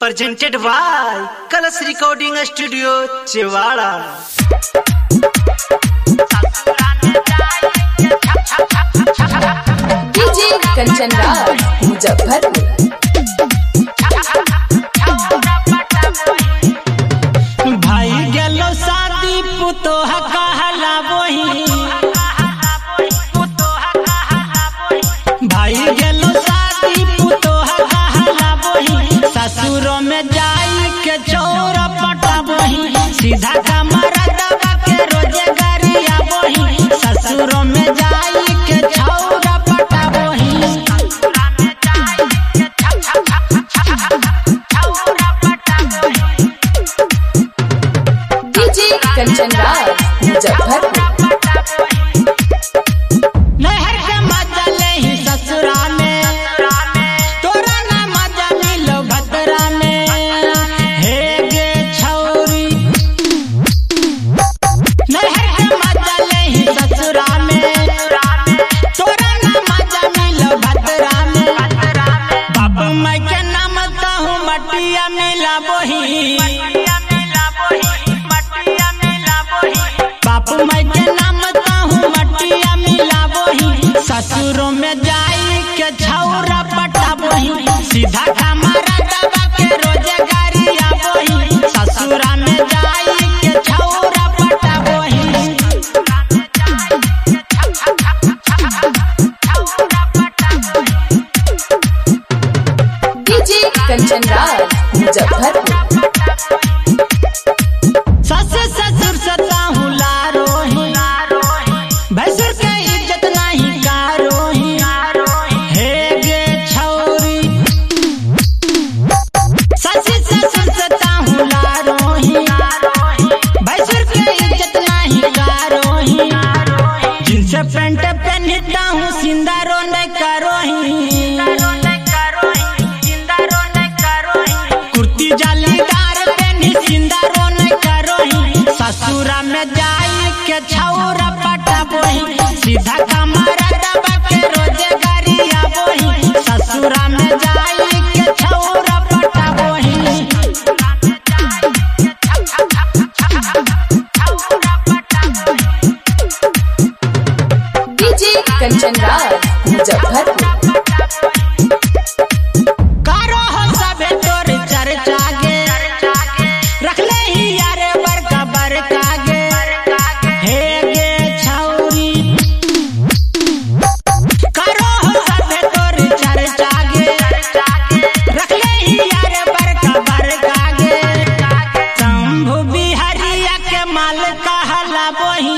presented by Colors Recording Studio, Chewala. DJ Kanchan Raj, Muzaffarpur. भाई गेलो शादी पुतोह कहला बोही, भाई गेलो शादी पुतोह कहला बोही, ससुरों में जाई के चौरा पटा बोही, सीधा कमरा दबा के रोजगारिया बोही, ससुरों में जाई के चौरा पटा बोही। DJ Kanchan Raj, Muzaffarpur. नहर के मजा ले ही ससुरा में, तोरा ना मजा मिलो भद्रा में, हे गे छौरी। नहर के मजा ले ही ससुरा में, तोरा ना मजा मिलो भद्रा में, बाप माई के नाम ताहू मटिया मिला बोही, बाप माई के नाम ताहू मटिया मिला बोही, ससुरों में जाई के छौरा पटा बोही, सीधा कमरा दबा के रोजगारिया बोही, ससुरा में जाई के छौरा पटा बोही। DJ Kanchan Raj, Muzaffarpur. सस ससुर सताहू लारोही, भसुर के इज्जत नहीं कारोही, हे गे छौरी। सस ससुर सताहू लारोही, भसुर के इज्जत नहीं कारोही, जींस पैंट पहनता हूँ सिंदारो न करोही, कुर्ती जालीदार पहनी सिंदारो न करोही, ससुरा में जाई के छौरा पटा बोही, सीधा कमरा दबा के रोजगारिया बोही, ससुरा में जाई के छौरा पटा बोही। DJ Kanchan Raj, Muzaffarpur. कारो हो सबे तोर चर्चा गे, रखले ही यारे बरका बरका गे, हे गे छौरी। कारो हो सबे तोर चर्चा गे, रखले ही यारे बरका बरका गे, शंभु बिहारिया के माल कहला बोही,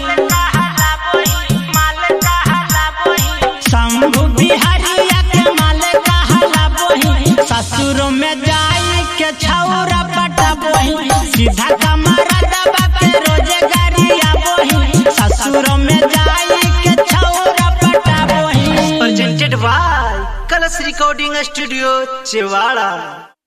शंभु बिहारिया के माल कहला बोही, ससुरों में जाई के छौरा पटा बोही, सीधा कमरा दबा के रोजगारिया बोही, ससुरों में जाई के छौरा पटा बोही। Presented by Colors Recording Studio, Chewala.